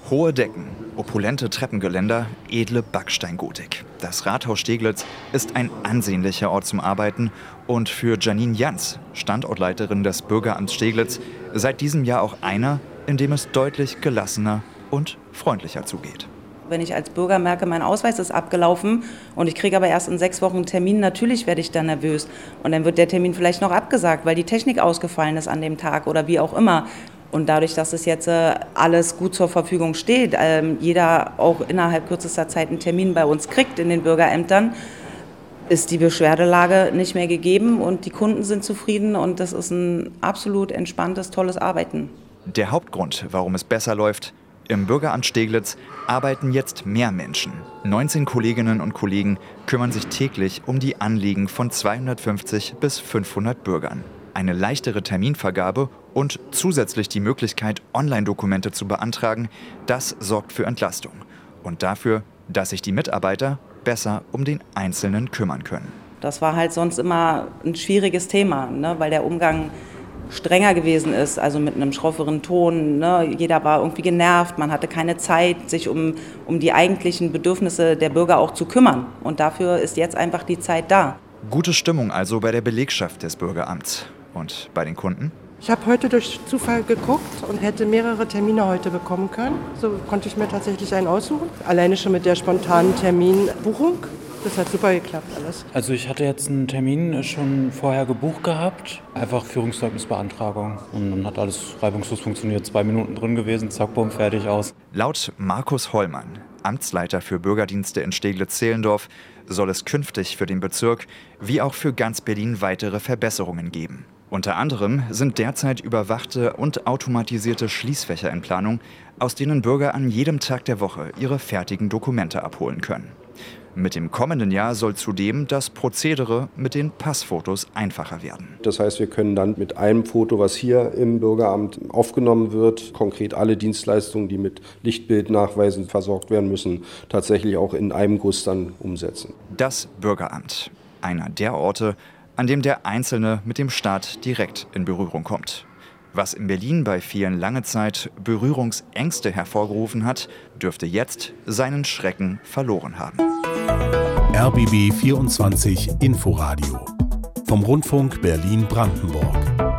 Hohe Decken, opulente Treppengeländer, edle Backsteingotik. Das Rathaus Steglitz ist ein ansehnlicher Ort zum Arbeiten und für Janine Jans, Standortleiterin des Bürgeramts Steglitz, seit diesem Jahr auch einer, in dem es deutlich gelassener und freundlicher zugeht. Wenn ich als Bürger merke, mein Ausweis ist abgelaufen und ich kriege aber erst in 6 Wochen einen Termin, natürlich werde ich dann nervös. Und dann wird der Termin vielleicht noch abgesagt, weil die Technik ausgefallen ist an dem Tag oder wie auch immer. Und dadurch, dass es jetzt alles gut zur Verfügung steht, jeder auch innerhalb kürzester Zeit einen Termin bei uns kriegt in den Bürgerämtern, ist die Beschwerdelage nicht mehr gegeben und die Kunden sind zufrieden und das ist ein absolut entspanntes, tolles Arbeiten. Der Hauptgrund, warum es besser läuft: Im Bürgeramt Steglitz arbeiten jetzt mehr Menschen. 19 Kolleginnen und Kollegen kümmern sich täglich um die Anliegen von 250 bis 500 Bürgern. Eine leichtere Terminvergabe und zusätzlich die Möglichkeit, Online-Dokumente zu beantragen, das sorgt für Entlastung und dafür, dass sich die Mitarbeiter besser um den Einzelnen kümmern können. Das war halt sonst immer ein schwieriges Thema, ne, weil der Umgang strenger gewesen ist, also mit einem schrofferen Ton. Ne? Jeder war irgendwie genervt, man hatte keine Zeit, sich um die eigentlichen Bedürfnisse der Bürger auch zu kümmern. Und dafür ist jetzt einfach die Zeit da. Gute Stimmung also bei der Belegschaft des Bürgeramts. Und bei den Kunden? Ich habe heute durch Zufall geguckt und hätte mehrere Termine heute bekommen können. So konnte ich mir tatsächlich einen aussuchen. Alleine schon mit der spontanen Terminbuchung. Das hat super geklappt alles. Also ich hatte jetzt einen Termin schon vorher gebucht gehabt. Einfach Führungszeugnisbeantragung. Und dann hat alles reibungslos funktioniert. 2 Minuten drin gewesen, zack, bumm, fertig, aus. Laut Markus Hollmann, Amtsleiter für Bürgerdienste in Steglitz-Zehlendorf, soll es künftig für den Bezirk wie auch für ganz Berlin weitere Verbesserungen geben. Unter anderem sind derzeit überwachte und automatisierte Schließfächer in Planung, aus denen Bürger an jedem Tag der Woche ihre fertigen Dokumente abholen können. Mit dem kommenden Jahr soll zudem das Prozedere mit den Passfotos einfacher werden. Das heißt, wir können dann mit einem Foto, was hier im Bürgeramt aufgenommen wird, konkret alle Dienstleistungen, die mit Lichtbildnachweisen versorgt werden müssen, tatsächlich auch in einem Guss dann umsetzen. Das Bürgeramt, einer der Orte, an dem der Einzelne mit dem Staat direkt in Berührung kommt. Was in Berlin bei vielen lange Zeit Berührungsängste hervorgerufen hat, dürfte jetzt seinen Schrecken verloren haben. RBB 24 Inforadio vom Rundfunk Berlin-Brandenburg.